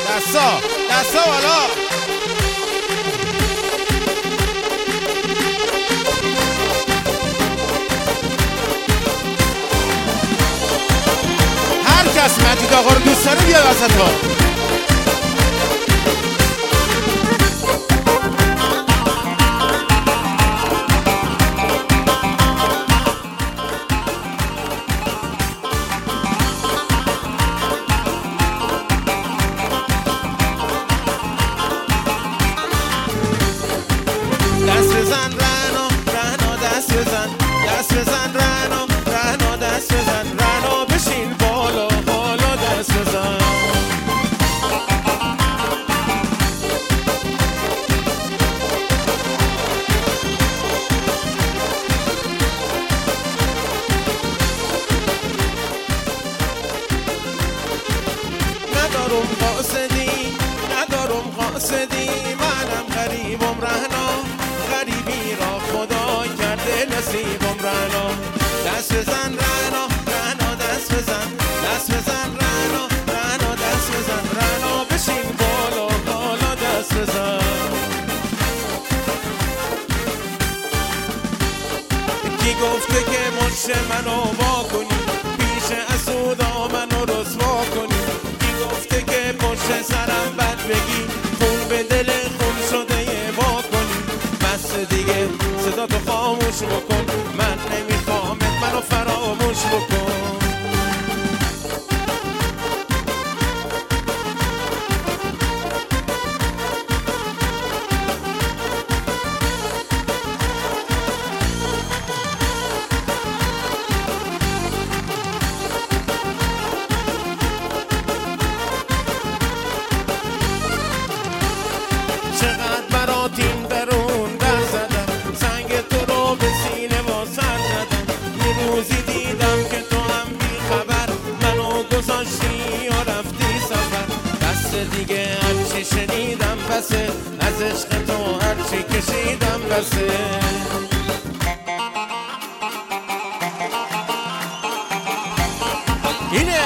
دستا بالا. هر کس مجید آقا رو دوست داره بیا وسط ها. دست بزن رهنا دست بزن رهنا دست بزن رهنا بشین بالا دست بزن. ندارم قاصدی منم غریبم رهنا غریبی را خدا کرده نصیبم رهنا. دست بزن رهنا دست بزن رهنا دست بزن رهنا بشین بالا دست بزن. کی گفته که مش منو وا کنی پیش اسودا منو رسوا کنی. کی گفته که پشت سرم بد بگی خون به دل خون شده وا کنی. بس دیگه صدا تو خاموش بکن من نمیخوامت منو فراموش بکن. چقدر برات این درون در زدم سنگ تو رو به سینه و سر زدم. یه روزی دیدم که تو هم بی خبر منو گذاشتی و رفتی سفر. دست دیگه هرچی شنیدم بسه از عشق تو هرچی کشیدم بسه. اینه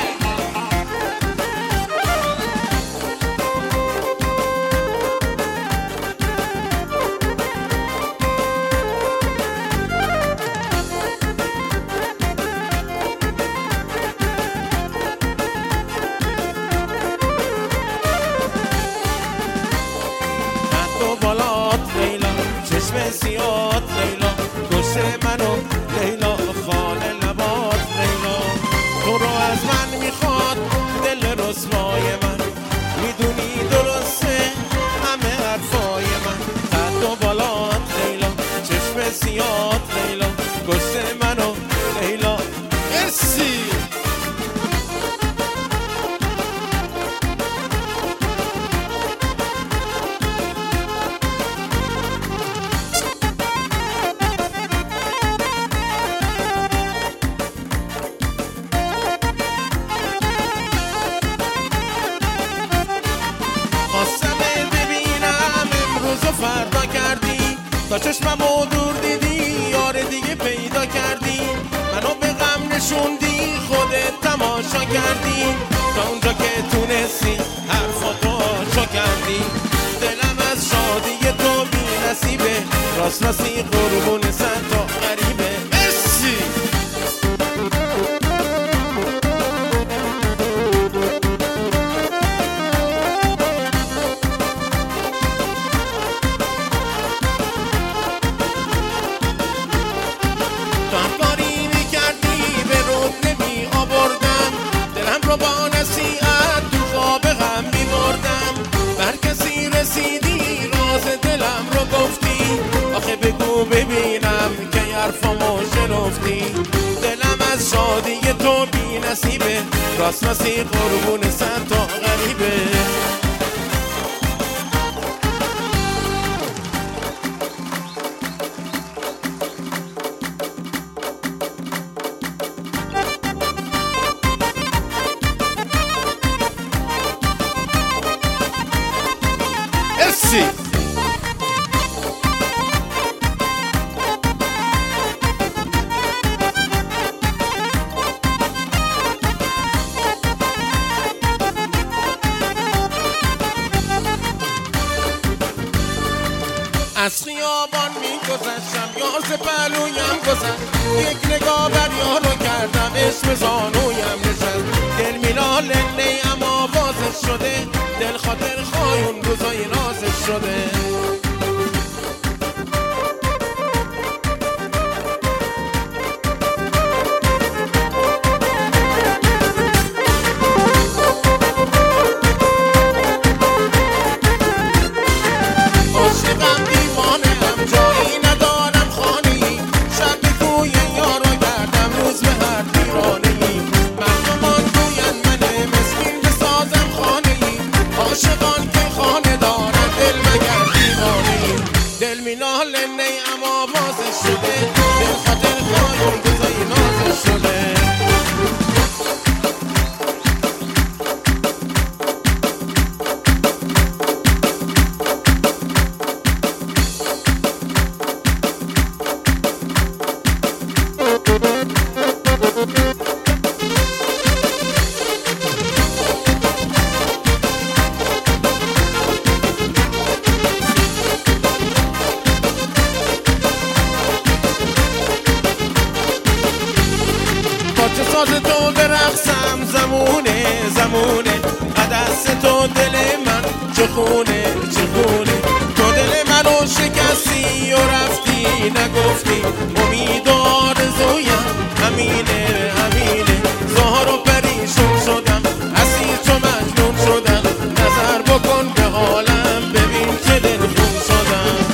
سیاد لیلا کشته منو لیلا خانه لبات لیلا. تو رو از من میخواد دل رسوای من میدونی درسته همه حرفای من. قد و بالات لیلا چشم سیاد لیلا کشته منو لیلا. مرسی. فردا کردی تا چشممو دور دیدی یار دیگه پیدا کردی. منو به غم نشوندی خودت تماشا کردی تا اونجا که تونستی حرفاتو آشا کردی. دلم از شادی تو بی نصیبه راستی قربون صد تا غریبه. مرسی. با نصیحت تو خواب غم می‌بردم بر کسی رسیدی راز دلم رو گفتی. آخه بگو ببینم که حرفامو شنفتی. دلم از شادی تو بی نصیبه راستی قربون صد تا غریبه. از خیابان میگذشتم یار ز پهلویم گذشت، یک نگاه بر یارو کردم اسم زانویم نشست. دل میناله نیم آوازش شده، دل خاطر خواهی اون روزای نازش شده. مینال نیم آوازش شده، دل خاطر خواهی روزای نازش شده. ساز تو برقصم زمونه زمونه، دست تو دل من چه خونه چه خونه. تو دل منو شکستی و رفتی نگفتی، امید و آرزویم همینه همینه. زهر و پریشون شدم اسیر چو مجنون شدم، نظر بکن به حالم ببین چه دلخون شدم.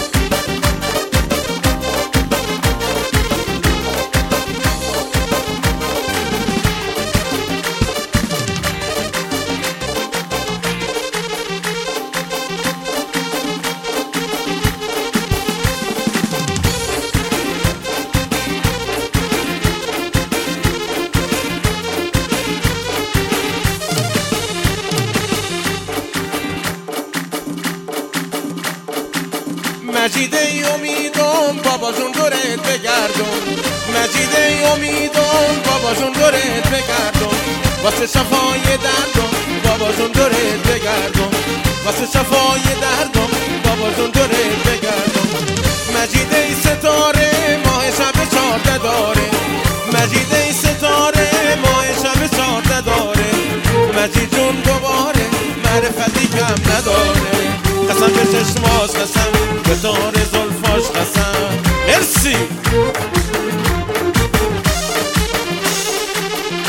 مجید ای امیدم بابا جون دورت بگردم، مجید ای امیدم بابا جون دورت بگردم. واسه شفای دردم بابا جون دورت بگردم، واسه شفای دردم بابا جون دورت بگردم. مجید ای ستاره ماه شب 14 داره، مجید ای ستاره ماه شب 14 داره. مجید جون دوباره معرفتی کم نداره، قسم به چشماش قسم به تار زلفاش قسم. مرسی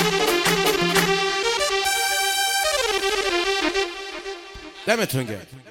دمتون گرم.